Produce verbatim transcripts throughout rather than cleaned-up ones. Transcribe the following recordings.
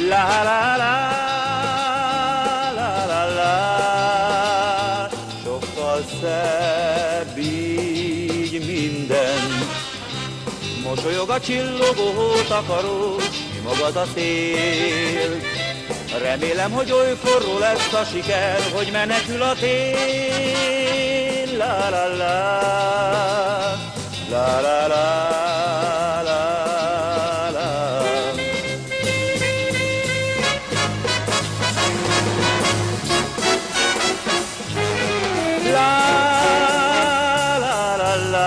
La la la la la la, sokkal szebb így minden. Mosolyog a csillogó takaró, magad a szél. Remélem, hogy oly forró lesz a siker, hogy menekül a tél. La la la, la la la, la la. La la la la.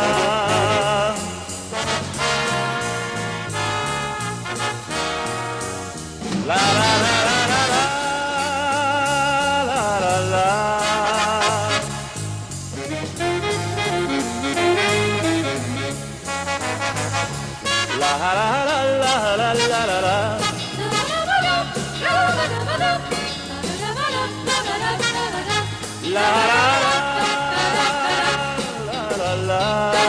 La la la la la la la la. La la la la la la la la. La la la la la la.